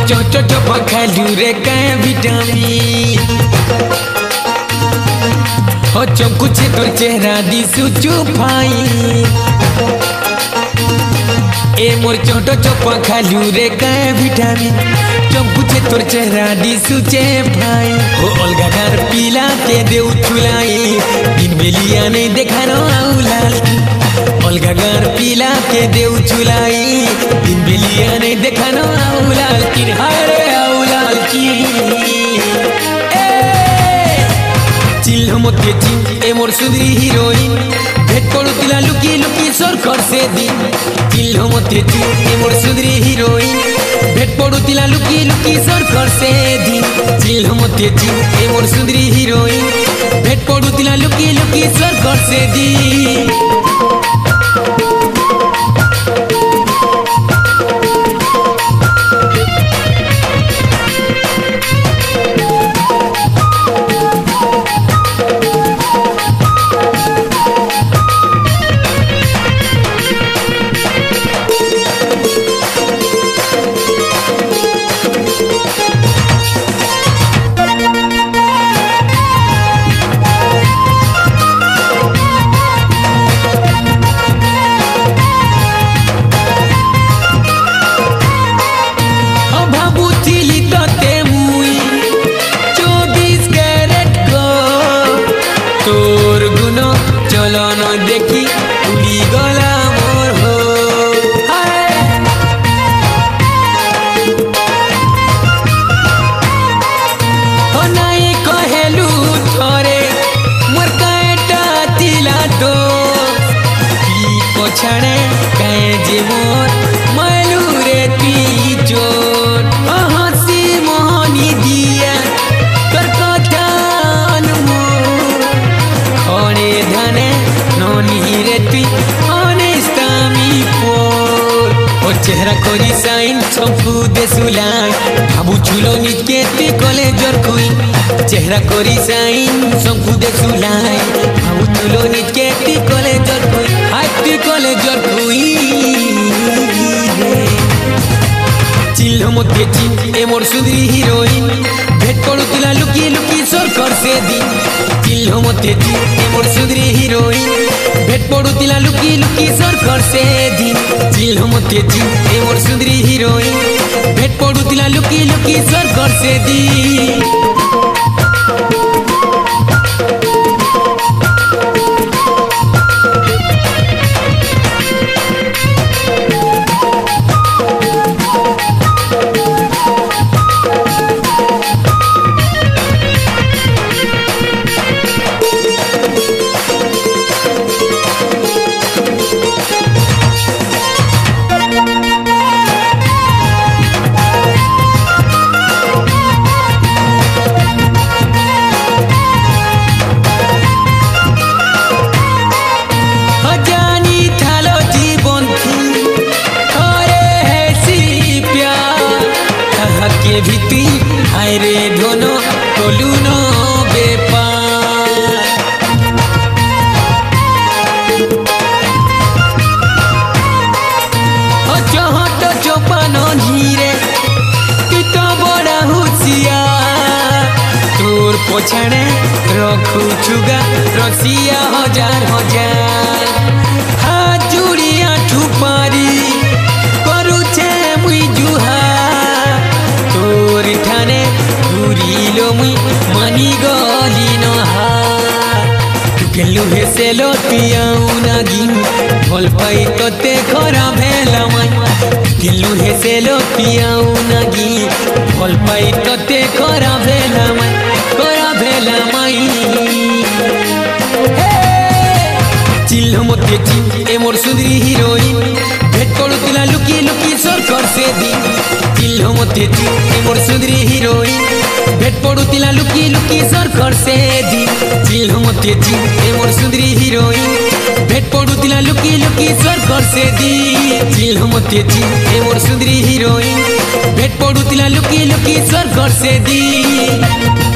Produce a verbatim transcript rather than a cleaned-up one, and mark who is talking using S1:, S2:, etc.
S1: Cho Cho चोपा खालू रे काय विटामिन हो चमकू छे तोर चेहरा दिसु चुपाई ए मोर चोटो चोपा खालू रे काय विटामिन चमकू छे तोर चेहरा दिसु चुपाई हो अलगा गार पीला के देउ छुलाई दिन बेलिया नहीं देखानो आउलाल अलगा गार पीला के देउ छुलाई दिन बेलिया नहीं देखानो आउलाल की हरे आउलाल की चिल हमते चिल ए मोर सुंदरी हीरोइन भेट पड़ुतिला लुकी लुकी सरकार से दिन चिल हमते चिल ए मोर सुंदरी हीरोइन भेट पड़ुतिला लुकी लुकी सरकार से दिन चिल हमते चिल ए मोर सुंदरी हीरोइन भेट पड़ुतिला लुकी लुकी सरकार से दिन देखी उड़ी गला मोर हो हो नहीं कहेलू थोरे मोर काटा तिला दो पी पोछड़े कहे जे मोर मालू रे पी जोर हंसी मोहनी दिया कर कथान मोर खड़े धने नोनी रेती अनेस्तामी पोर ओ चेहरा कोरी साइन चंपू देसुलाई भाबू चुलो निज केती कॉलेजर कुई चेहरा कोरी साइन चंपू देसुलाई भाबू चुलो निज केती कॉलेजर कुई हाती कॉलेजर कुई चिल हमते चिल ए मोर सुंदरी हीरोइन भेट पड़ुतिला लुकी लुकी सरकार से दिन चिल हमते चिल ए मोर सुंदरी हीरोइन भेट पड़ुतिला लुकी लुकी सरकार से दिन चिल हमते चिल ए मोर सुंदरी हीरोइन भेट पड़ुतिला लुकी लुकी सरकार से दिन के भीती हाय रे ढोनो टोलू नो बेपार हो चहो तो चौपानो धीरे कि तो बड़ा हुसियार तोर पोछड़े रखू छुगा रसिया हजार हजार हाथ जुड़िया ठुपारी करू छे मुई जुहा तोर ठाने घुरीलो मुई मानी गली नहा गेलु हेसेलो पियाऊ नागिन भल पाई तोते खरा भेला माई गेलु हेसेलो पियाऊ नागिन भल पाई तोते खरा भेला माई खरा भेला माई चिल हमते चिल ए मोर सुंदरी हीरोइन भेट पड़ुतिला लुकी लुकी सरकार से दिन चिल हमते चिल ए मोर सुंदरी हीरोइन भेट पड़ुतिला लुकी लुकी सरकार से दिन चिल हमते चिल ए मोर सुंदरी हीरोइन भेट पड़ुतिला लुकी लुकी सरकार से दिन चिल हमते चिल ए मोर सुंदरी हीरोइन भेट पड़ुतिला लुकी लुकी सरकार से दिन।